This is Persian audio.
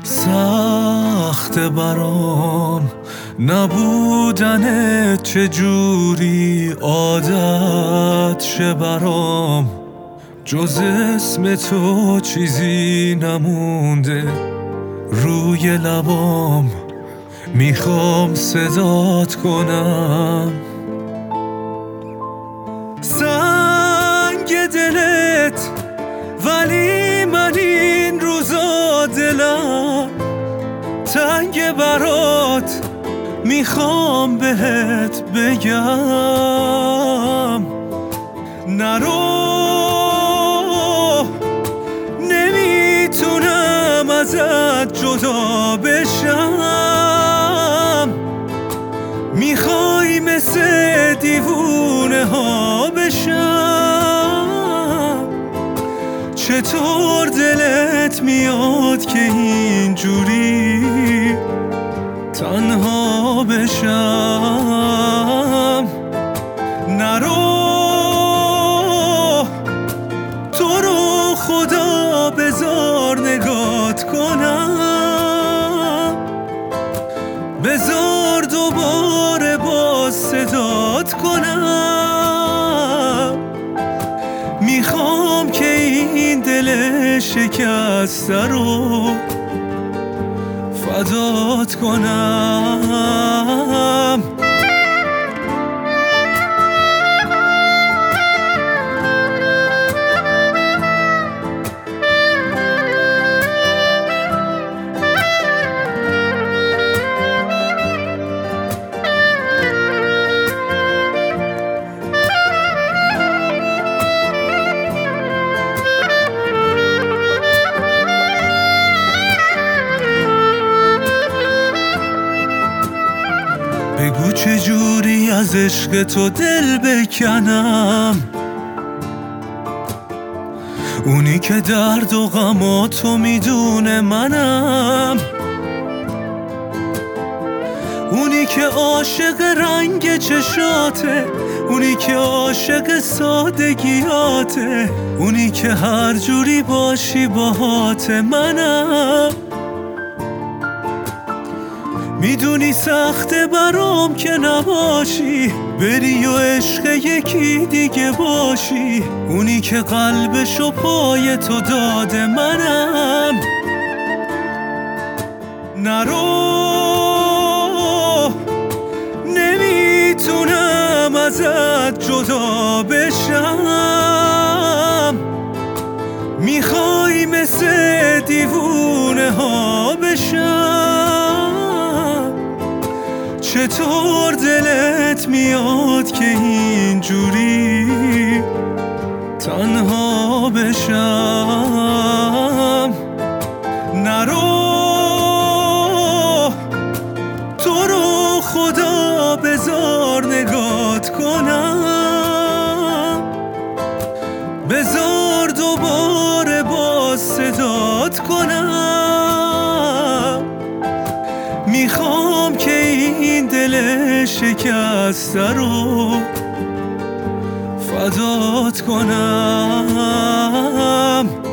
سخت برام نبودنت، چجوری عادت شه برام. جز اسم تو چیزی نمونده روی لبام، میخوام صدات کنم. سنگ دلت ولی من این روزا دلم تنگ برات، میخوام بهت بگم نرو، نمیتونم ازت جدا بشم. میخوای مثل دیوونه ها بشم. چطور دلت میاد که اینجوری تنها بشم؟ نرو، تو رو خدا بذار نگات کنم، بذار دوباره باز صدات کنم. میخوام که این دل شکسته رو فدات کنم. بگو چجوری از عشق تو دل بکنم، اونی که درد و غماتو میدونه منم، اونی که عاشق رنگ چشاته، اونی که عاشق سادگیاته، اونی که هر جوری باشی باهات منم. میدونی سخته برام که نباشی، بری و عشق یکی دیگه باشی، اونی که قلبشو پای تو داده منم. نرو، نمیتونم ازت جدا بشم. میخوای مثل دیوونه ها بشم. چطور دلت میاد که اینجوری تنها بشم؟ نرو، تو رو خدا بذار نگات کنم، بذار دوباره باز صدات کنم. میخوام که این دل شکسته رو فدات کنم.